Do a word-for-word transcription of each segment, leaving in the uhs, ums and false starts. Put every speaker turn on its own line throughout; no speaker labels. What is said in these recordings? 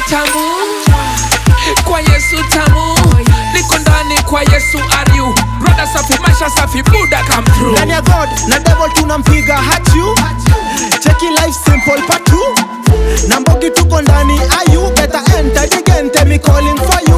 tamu, kwa Yesu tamu. Niko ndani kwa Yesu are you. Brother safi, maisha safi, Buddha come through.
Ndani ya God na devil tunampiga hat you. Cheki life simple part two. Na mbogi tuko ndani ayu. Better enter the game, tell me calling for you.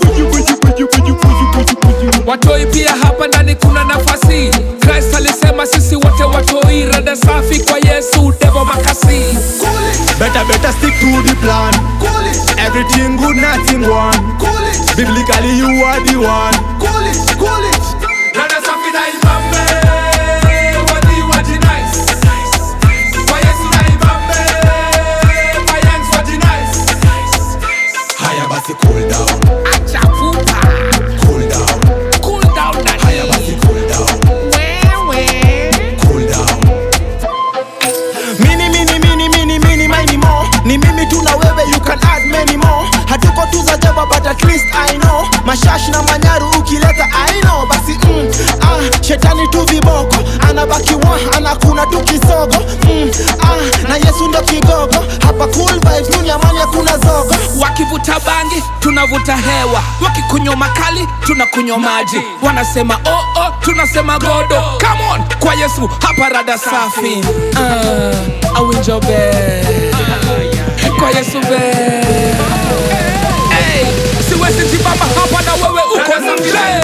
Watoi pia hapa ndani kuna nafasi. Christ alisema sisi wote watoi. Rada safi kwa Yesu, devil makasi.
Better better stick to the plan. Everything good, nothing wrong. Biblically you are the one.
Rada safi na ibambe, wadi wadi nice. Kwa Yesu na ibambe, bayans wadi nice.
Haya basi cool down.
Acha pupa,
Cool down.
cool down na
Haya basi cool down.
wewe.
Cool down. Mini mini mini mini mini mini more. Ni mimi tu na wewe, you can add many more. Hatuko tu za jaba but at least I know. Mashash na manyaru ukileta I know. Basi mm, ah, shetani tu viboko. Anabaki wa, anakuna tu kisogo. mm, ah, na Yesu ndo kigogo. Hapa cool vibes, dunia mani hakuna zogo.
Wakivuta bangi, tunavuta hewa. Wakikunywa makali, tunakunywa maji. Wanasema oh oh, tunasema godo. Come on, kwa Yesu hapa rada safi. uh, Awinjobe kwa Yesu be. Hey, siwezi jibamba hapa na wewe uko zamile.